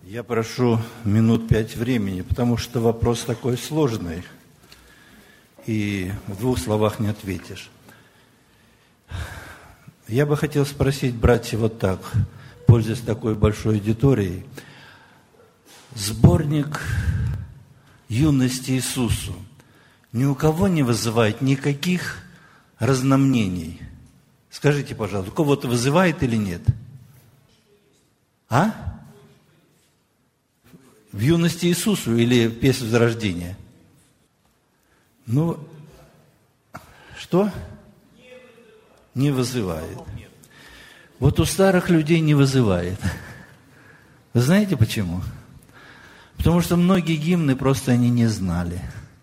Я прошу минут 5 времени, потому что вопрос такой сложный, и в 2 словах не ответишь. Я бы хотел спросить, братья, вот так, пользуясь такой большой аудиторией. Сборник «Юности Иисусу» ни у кого не вызывает никаких разномнений. Скажите, пожалуйста, у кого-то вызывает или нет? А? В «Юности Иисусу» или «Песнь Возрождения»? Ну, что? Не вызывает. Вот у старых людей не вызывает. Вы знаете почему? Потому что многие гимны просто они не знали.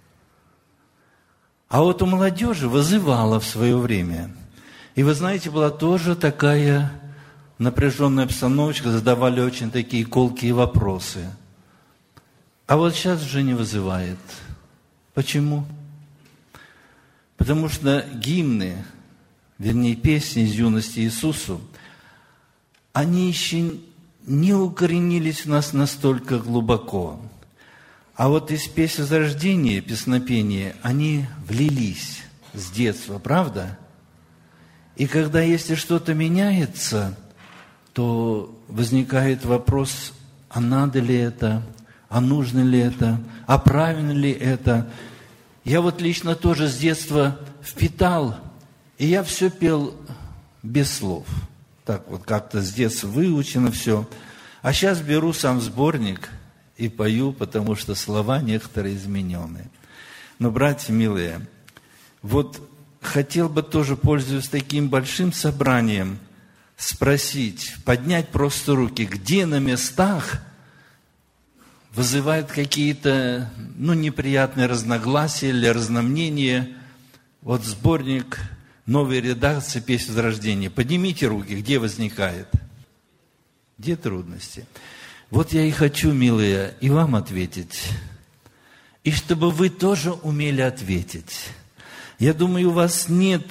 А вот у молодежи вызывало в свое время. И вы знаете, была тоже такая напряженная обстановочка, задавали очень такие колкие вопросы. А вот сейчас уже не вызывает. Почему? Потому что гимны, вернее, песни из юности Иисусу, они еще не укоренились в нас настолько глубоко. А вот из песен Возрождения, песнопения, они влились с детства, правда? И когда, если что-то меняется, то возникает вопрос, а надо ли это, а нужно ли это, а правильно ли это. Я вот лично тоже с детства впитал, и я все пел без слов. Так вот как-то с детства выучено все. А сейчас беру сам сборник и пою, потому что слова некоторые изменены. Но, братья милые, вот хотел бы тоже, пользуясь таким большим собранием, спросить, поднять просто руки, где на местах вызывают какие-то, неприятные разногласия или разномнения. Вот сборник новой редакции «Песнь Возрождения». Поднимите руки, где возникает? Где трудности? Вот я и хочу, милые, и вам ответить. И чтобы вы тоже умели ответить. Я думаю, у вас нет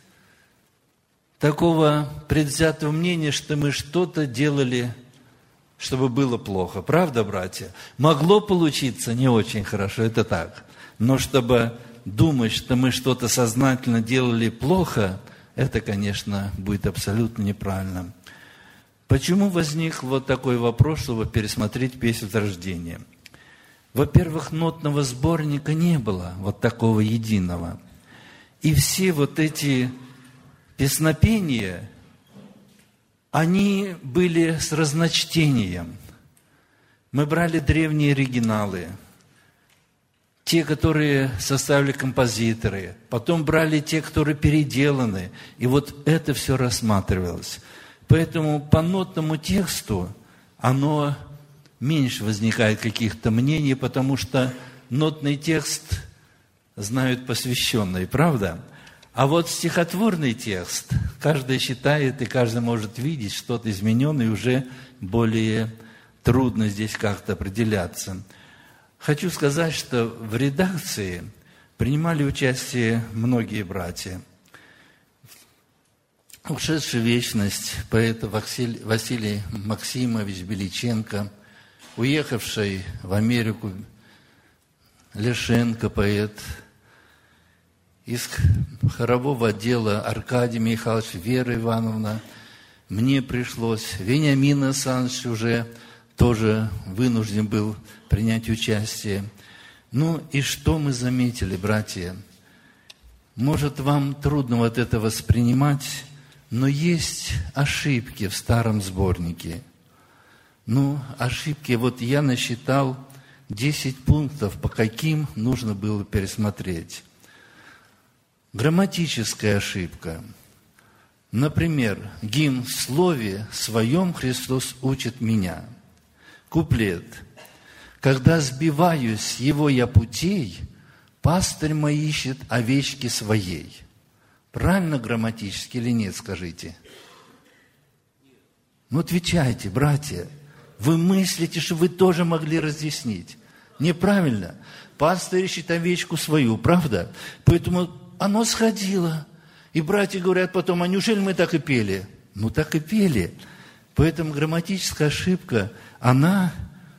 такого предвзятого мнения, что мы что-то делали, чтобы было плохо. Правда, братья? Могло получиться не очень хорошо, это так. Но чтобы думать, что мы что-то сознательно делали плохо, это, конечно, будет абсолютно неправильно. Почему возник вот такой вопрос, чтобы пересмотреть «Песнь Возрождения»? Во-первых, нотного сборника не было, вот такого единого. И все вот эти песнопения, они были с разночтением. Мы брали древние оригиналы, те, которые составили композиторы, потом брали те, которые переделаны, и вот это все рассматривалось. Поэтому по нотному тексту оно меньше возникает каких-то мнений, потому что нотный текст знают посвященные, правда? А вот стихотворный текст каждый считает, и каждый может видеть что-то измененное, и уже более трудно здесь как-то определяться. Хочу сказать, что в редакции принимали участие многие братья. Ушедший в вечность поэт Василий Максимович Беличенко, уехавший в Америку Лешенко, поэт, из хорового отдела Аркадий Михайлович, Вера Ивановна. Мне пришлось, Вениамин Александрович уже тоже вынужден был принять участие. И что мы заметили, братья? Может, вам трудно вот это воспринимать, но есть ошибки в старом сборнике. Ошибки, вот я насчитал 10 пунктов, по каким нужно было пересмотреть. Грамматическая ошибка. Например, гимн «В слове своем Христос учит меня». Куплет. «Когда сбиваюсь его я путей, пастырь мой ищет овечки своей». Правильно грамматически или нет, скажите? Отвечайте, братья. Вы мыслите, что вы тоже могли разъяснить. Неправильно. Пастырь ищет овечку свою, правда? Поэтому оно сходило. И братья говорят потом, а неужели мы так и пели? Так и пели. Поэтому грамматическая ошибка, она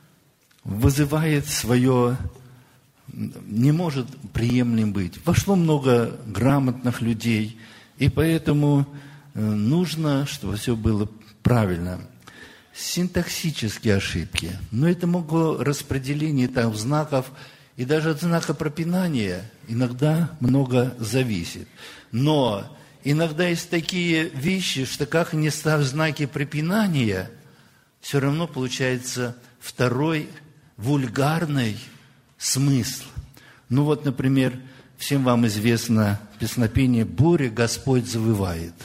вызывает свое, не может приемлем быть. Вошло много грамотных людей, и поэтому нужно, чтобы все было правильно. Синтаксические ошибки. Но это могло распределение там знаков, и даже от знака пропинания иногда много зависит. Но иногда есть такие вещи, что как не став знаки препинания, все равно получается второй вульгарный смысл. Ну вот, например, всем вам известно песнопение «Буря Господь завывает».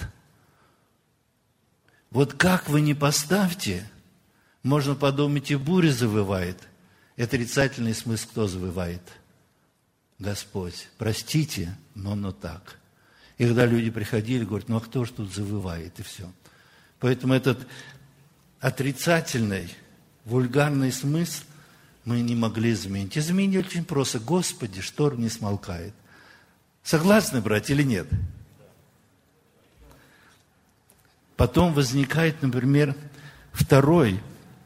Вот как вы не поставьте, можно подумать, и буря завывает. Это отрицательный смысл, кто завывает? Господь. Простите, но так. И когда люди приходили, говорят, ну а кто же тут завывает? И все. Поэтому этот отрицательный, вульгарный смысл мы не могли изменить. Изменить очень просто. Господи, шторм не смолкает. Согласны, братья, или нет? Потом возникает, например, второй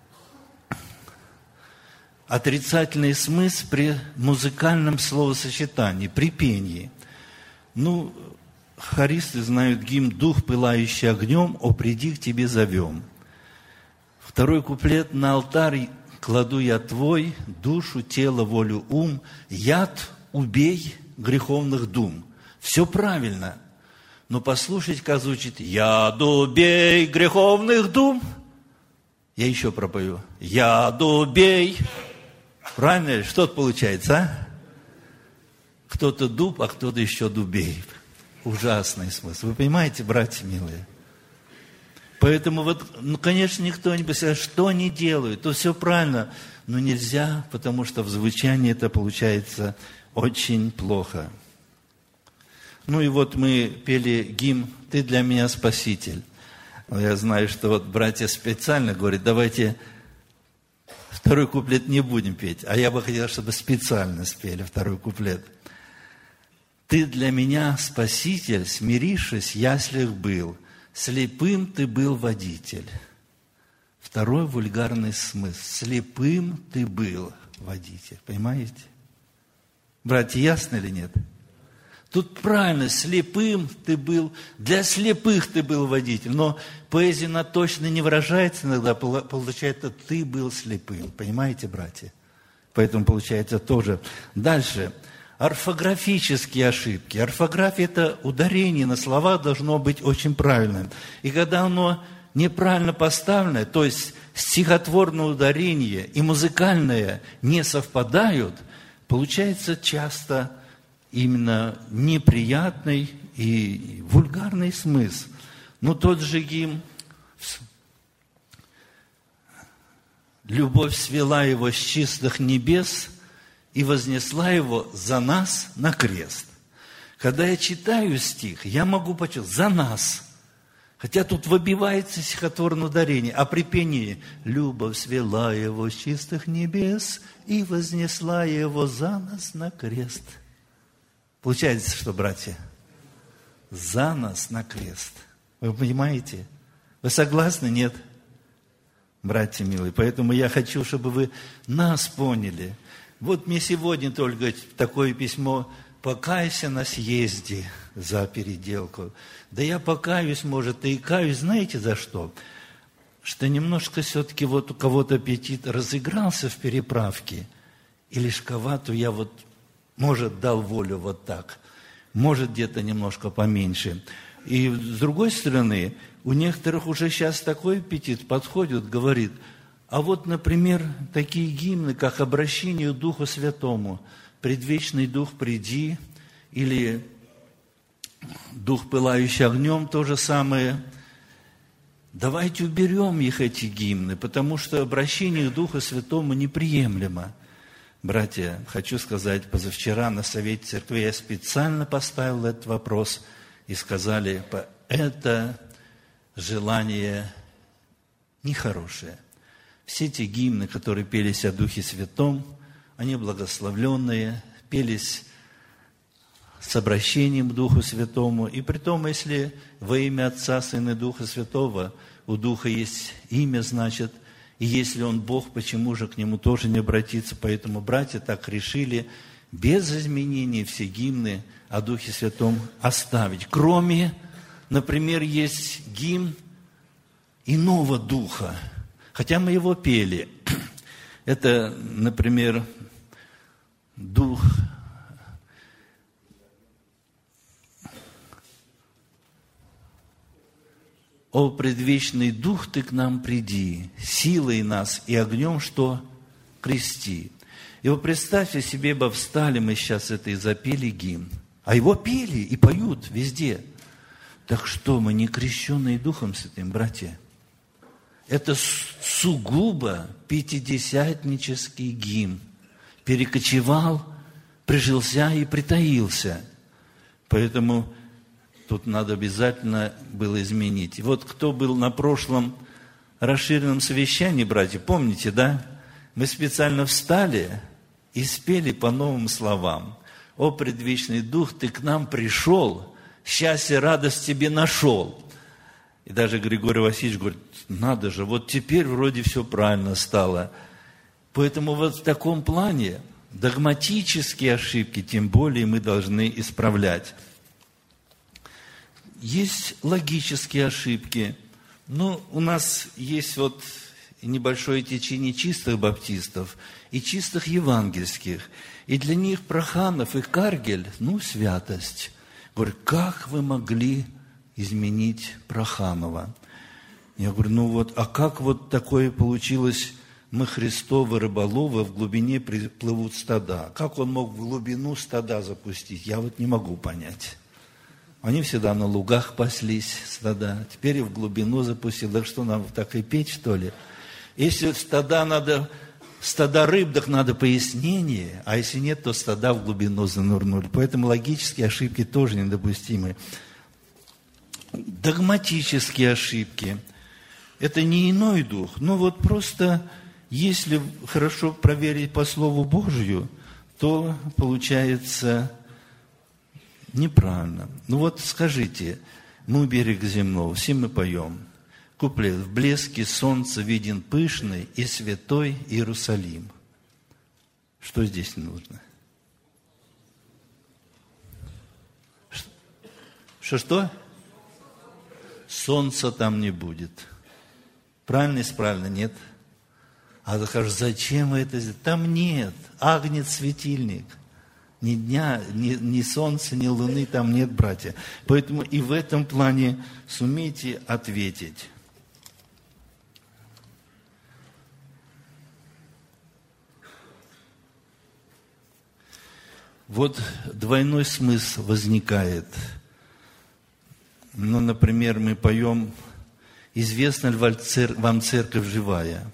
отрицательный смысл при музыкальном словосочетании, при пении. Ну, хористы знают гимн «Дух, пылающий огнем, о, приди к тебе зовем». Второй куплет: «На алтарь кладу я твой, душу, тело, волю, ум, яд убей греховных дум». Все правильно. Но послушайте, как звучит: «Яд убей греховных дум». Я еще пропою: «Яд убей». Правильно? Что-то получается, а? Кто-то дуб, а кто-то еще дубей. Ужасный смысл. Вы понимаете, братья милые? Поэтому вот, ну, конечно, никто не представляет, что они делают. То все правильно, но нельзя, потому что в звучании это получается очень плохо. Ну и вот мы пели гимн «Ты для меня спаситель». Я знаю, что вот братья специально говорят, давайте второй куплет не будем петь. А я бы хотел, чтобы специально спели второй куплет. «Ты для меня спаситель, смирившись, яслях был, слепым ты был водитель». Второй вульгарный смысл. Слепым ты был водитель. Понимаете? Братья, ясно или нет? Тут правильно, слепым ты был, для слепых ты был водитель. Но поэзия она точно не выражается иногда, получается, ты был слепым. Понимаете, братья? Поэтому получается тоже. Дальше. Орфографические ошибки. Орфография – это ударение на слова должно быть очень правильным. И когда оно неправильно поставлено, то есть стихотворное ударение и музыкальное не совпадают, получается часто именно неприятный и вульгарный смысл. Но тот же гимн «Любовь свела его с чистых небес и вознесла его за нас на крест». Когда я читаю стих, я могу почувствовать «за нас». Хотя тут выбивается стихотворное ударение, а при пении «Любовь свела его с чистых небес и вознесла его за нас на крест». Получается, что, братья, за нас на крест. Вы понимаете? Вы согласны? Нет? Братья милые, поэтому я хочу, чтобы вы нас поняли. Вот мне сегодня только такое письмо: «Покайся на съезде за переделку». Да я покаюсь, может, и каюсь, знаете за что? Что немножко все-таки вот у кого-то аппетит разыгрался в переправке, и лишковату я вот, может, дал волю вот так, может, где-то немножко поменьше. И с другой стороны, у некоторых уже сейчас такой аппетит подходит, говорит, а вот, например, такие гимны, как «Обращение к Духу Святому», «Предвечный Дух, приди», или «Дух, пылающий огнем», то же самое. Давайте уберем их, эти гимны, потому что обращение к Духу Святому неприемлемо. Братья, хочу сказать, позавчера на Совете Церкви я специально поставил этот вопрос, и сказали, это желание нехорошее. Все эти гимны, которые пелись о Духе Святом, они благословленные, пелись с обращением к Духу Святому. И при том, если во имя Отца, Сына и Духа Святого, у Духа есть имя, значит, И если Он Бог, почему же к Нему тоже не обратиться? Поэтому братья так решили без изменений все гимны о Духе Святом оставить. Кроме, например, есть гимн иного духа, хотя мы его пели. Это, например, дух «О предвечный Дух, Ты к нам приди, силой нас и огнем, что крести». И вы представьте себе, бы встали мы сейчас это и запели гимн. А его пели и поют везде. Так что, мы не крещенные Духом Святым, братья? Это сугубо пятидесятнический гимн. Перекочевал, прижился и притаился. Поэтому тут надо обязательно было изменить. И вот кто был на прошлом расширенном совещании, братья, помните, да? Мы специально встали и спели по новым словам. «О, предвечный Дух, Ты к нам пришел, счастье, радость Тебе нашел». И даже Григорий Васильевич говорит, надо же, вот теперь вроде все правильно стало. Поэтому вот в таком плане догматические ошибки, тем более мы должны исправлять. Есть логические ошибки. Ну, у нас есть вот небольшое течение чистых баптистов и чистых евангельских. И для них Проханов и Каргель, святость. Говорят, как вы могли изменить Проханова? Я говорю, а как вот такое получилось? Мы Христовы рыболовы, в глубине плывут стада. Как он мог в глубину стада запустить? Я вот не могу понять. Они всегда на лугах паслись, стада. Теперь и в глубину запустил. Так что нам так и петь, что ли? Если стада рыб, так надо пояснение, а если нет, то стада в глубину занырнули. Поэтому логические ошибки тоже недопустимы. Догматические ошибки – это не иной дух, просто если хорошо проверить по Слову Божию, то получается неправильно. Скажите, мы берег земного, все мы поем. Куплет. В блеске солнца виден пышный и святой Иерусалим. Что здесь нужно? Что? Солнца там не будет. Правильно, исправильно? Нет. А скажешь, зачем вы это сделали? Там нет. Агнец светильник. Ни дня, ни солнца, ни луны там нет, братья. Поэтому и в этом плане сумейте ответить. Вот двойной смысл возникает. Например, мы поем «Известна ли вам церковь живая?»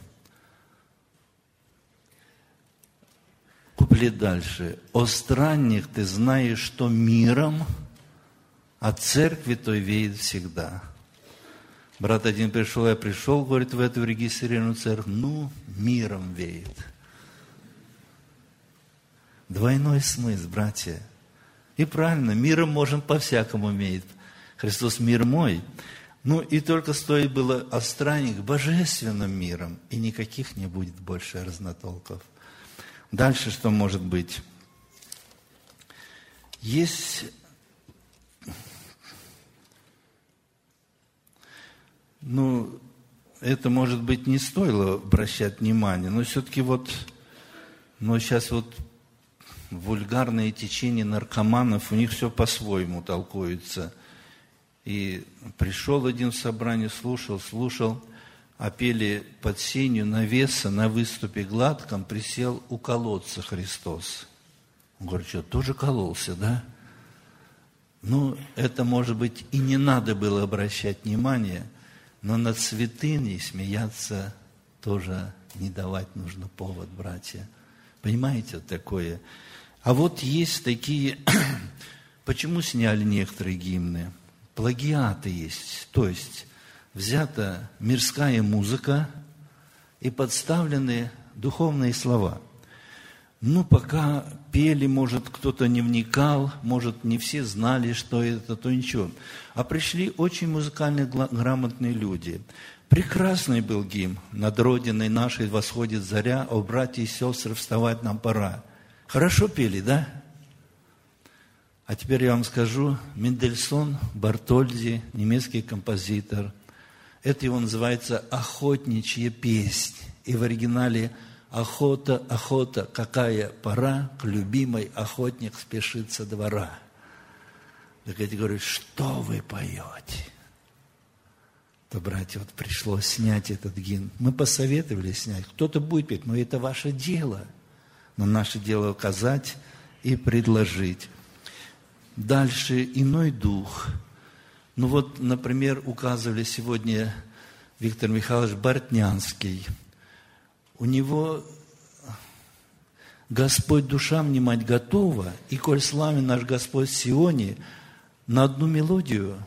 Куплет дальше. «О странник, ты знаешь, что миром от церкви той веет всегда». Брат один пришел, я пришел, говорит, в эту регистрированную церковь, миром веет. Двойной смысл, братья. И правильно, миром можем по-всякому иметь. Христос мир мой. И только стоит было о странник божественным миром, и никаких не будет больше разнотолков. Дальше что может быть? Есть это, может быть, не стоило обращать внимание, но все-таки сейчас вульгарные течения наркоманов, у них все по-своему толкуется. И пришел один в собрание, слушал, а пели под сенью навеса на выступе гладком присел у колодца Христос. Он говорит, что, тоже кололся, да? Это, может быть, и не надо было обращать внимание, но над святыней смеяться тоже не давать нужно повод, братья. Понимаете, вот такое? А вот есть такие... Почему сняли некоторые гимны? Плагиаты есть, то есть взята мирская музыка и подставлены духовные слова. Пока пели, может, кто-то не вникал, может, не все знали, что это, то ничего. А пришли очень музыкально грамотные люди. Прекрасный был гимн. Над Родиной нашей восходит заря, о, братья и сестры, вставать нам пора. Хорошо пели, да? А теперь я вам скажу, Мендельсон, Бартольди, немецкий композитор, это его называется «Охотничья песнь». И в оригинале «Охота, охота, какая пора, к любимой охотник спешит со двора». Так я говорю, что вы поете? То, братья, вот пришлось снять этот гимн. Мы посоветовали снять. Кто-то будет петь, но это ваше дело. Но наше дело указать и предложить. Дальше иной дух. Ну вот, например, указывали сегодня Виктор Михайлович Бортнянский. У него Господь душа внимать готова, и коль славен наш Господь в Сионе, на одну мелодию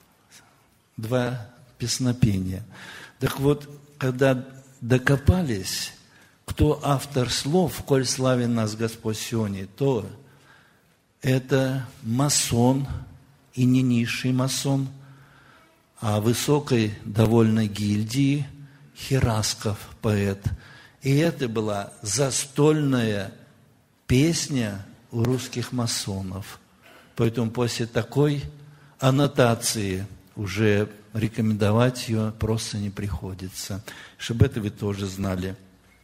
2 песнопения. Так вот, когда докопались, кто автор слов, коль славен нас Господь в Сионе, то это масон, и не низший масон, а высокой довольно гильдии Херасков, поэт. И это была застольная песня у русских масонов. Поэтому после такой аннотации уже рекомендовать ее просто не приходится. Чтобы это вы тоже знали.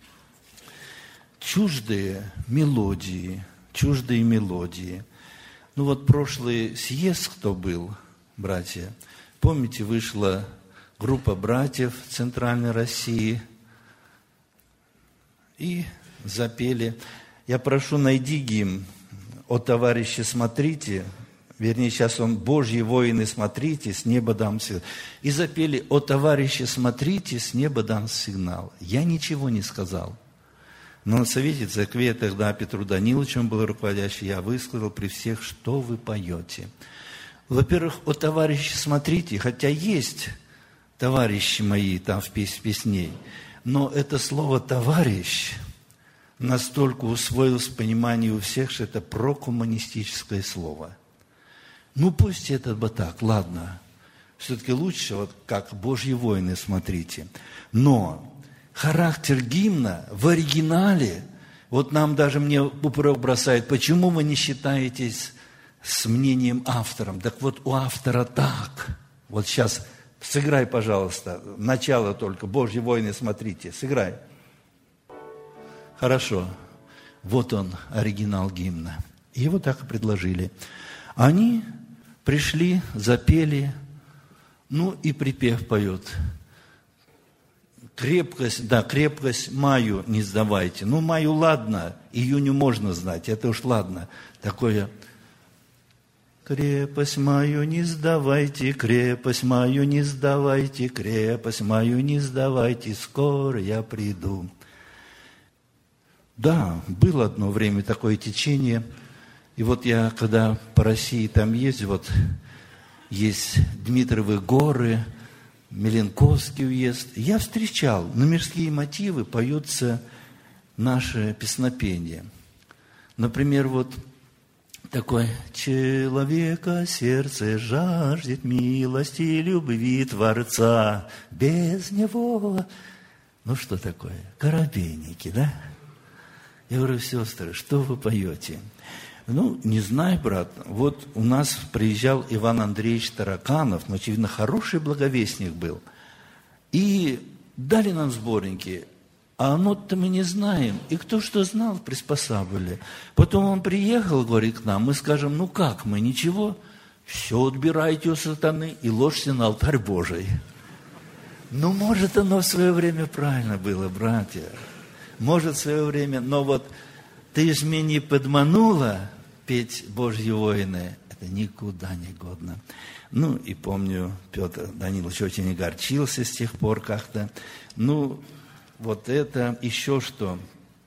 Чуждые мелодии. Ну вот прошлый съезд, кто был, братья, помните, вышла группа братьев Центральной России и запели. Я прошу, найди гимн «О, товарищи, смотрите», вернее, сейчас он «Божьи воины, смотрите, с неба дам сигнал». И запели «О, товарищи, смотрите, с неба дам сигнал». Я ничего не сказал. Но на совете церкви тогда Петру Даниловичу был руководящий, я высказал при всех, что вы поете. Во-первых, «О, товарищи, смотрите», хотя есть товарищи мои там в песней, но это слово «товарищ» настолько усвоилось в понимании у всех, что это прокоммунистическое слово. Ну, пусть это бы так, ладно. Все-таки лучше, вот как «Божьи воины, смотрите». Но характер гимна в оригинале, вот нам даже мне упрек бросает, почему вы не считаетесь с мнением автором? Так вот, у автора так. Вот сейчас сыграй, пожалуйста, начало только, «Божьи воины, смотрите», сыграй. Хорошо. Вот он, оригинал гимна. Его так и предложили. Они пришли, запели, ну и припев поет. Крепкость маю не сдавайте. Ну, маю ладно, июню можно знать, это уж ладно. Такое, крепость мою не сдавайте, крепость мою не сдавайте, крепость мою не сдавайте, скоро я приду. Да, было одно время такое течение, и вот я, когда по России там ездил, вот есть Дмитровы горы, Меленковский уезд, я встречал, на мирские мотивы поются наши песнопения. Например, вот такой: «Человека сердце жаждет милости и любви Творца, без него...» Ну, что такое? Коробейники, да? Я говорю, сестры, что вы поете? Ну, не знаю, брат. Вот у нас приезжал Иван Андреевич Тараканов, но, очевидно, хороший благовестник был. И дали нам сборники, а оно-то мы не знаем. И кто что знал, приспосабливали. Потом он приехал, говорит, к нам, мы скажем, ну как мы, ничего, все отбирайте у сатаны и ложьте на алтарь Божий. Ну, может, оно в свое время правильно было, братья. Может, в свое время, но вот ты ж меня не подманула петь «Божьи воины», это никуда не годно. Ну, и помню, Петр Данилович очень огорчился с тех пор как-то. Ну, вот это еще что.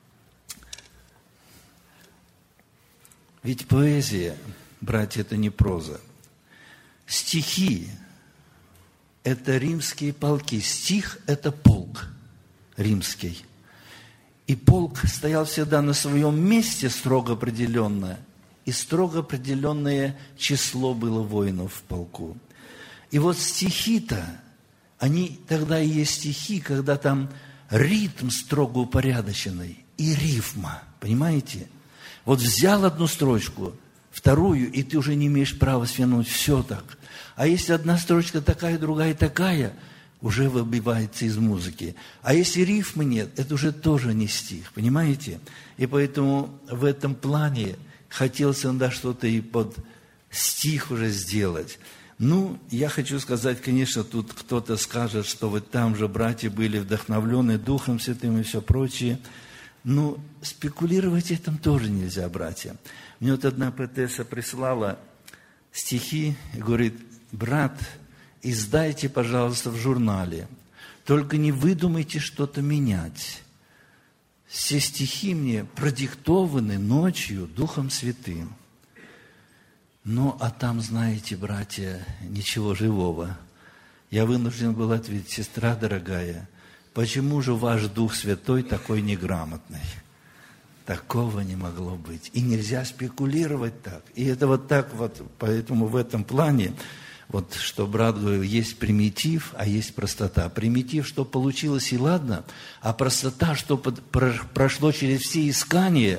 Ведь поэзия, братья, это не проза. Стихи – это римские полки. Стих – это полк римский. И полк стоял всегда на своем месте строго определенное, и строго определенное число было воинов в полку. И вот стихи-то, они тогда и есть стихи, когда там ритм строго упорядоченный и рифма, понимаете? Вот взял одну строчку, вторую, и ты уже не имеешь права свернуть, все так. А если одна строчка такая, другая такая, уже выбивается из музыки. А если рифмы нет, это уже тоже не стих, понимаете? И поэтому в этом плане хотелось иногда что-то и под стих уже сделать. Ну, я хочу сказать, конечно, тут кто-то скажет, что вот там же братья были вдохновлены Духом Святым и все прочее. Но спекулировать этим тоже нельзя, братья. Мне вот одна поэтесса прислала стихи и говорит: брат, издайте, пожалуйста, в журнале. Только не выдумайте что-то менять. Все стихи мне продиктованы ночью Духом Святым. Ну, а там, знаете, братья, ничего живого. Я вынужден был ответить: сестра дорогая, почему же ваш Дух Святой такой неграмотный? Такого не могло быть. И нельзя спекулировать так. И это вот так вот, поэтому в этом плане, вот что брат говорил, есть примитив, а есть простота. Примитив, что получилось, и ладно, а простота, что прошло через все искания,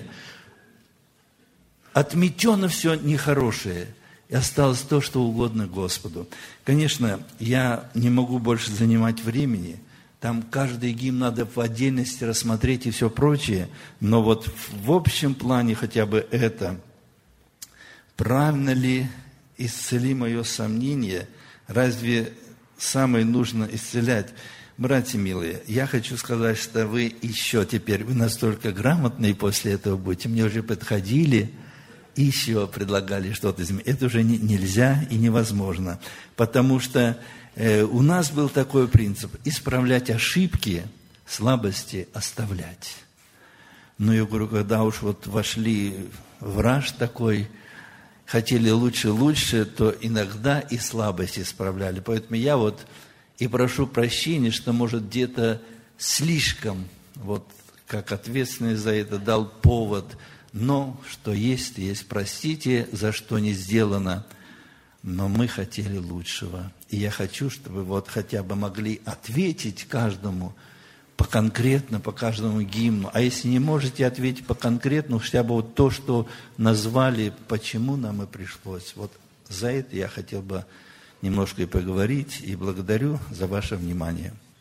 отметено все нехорошее, и осталось то, что угодно Господу. Конечно, я не могу больше занимать времени, там каждый гимн надо в отдельности рассмотреть и все прочее, но вот в общем плане хотя бы это, правильно ли исцели мое сомнение, разве самое нужно исцелять? Братья милые, я хочу сказать, что вы еще теперь, вы настолько грамотные после этого будете, мне уже подходили, и еще предлагали что-то изменить. Это уже нельзя и невозможно, потому что у нас был такой принцип: исправлять ошибки, слабости оставлять. Но я говорю, когда уж вот вошли в раж такой, хотели лучше, то иногда и слабости исправляли. Поэтому я вот и прошу прощения, что, может, где-то слишком, вот как ответственный за это, дал повод. Но что есть, есть. Простите, за что не сделано. Но мы хотели лучшего. И я хочу, чтобы вот хотя бы могли ответить каждому по-конкретно, по каждому гимну. А если не можете ответить по-конкретно, хотя бы вот то, что назвали, почему нам и пришлось. Вот за это я хотел бы немножко и поговорить. И благодарю за ваше внимание.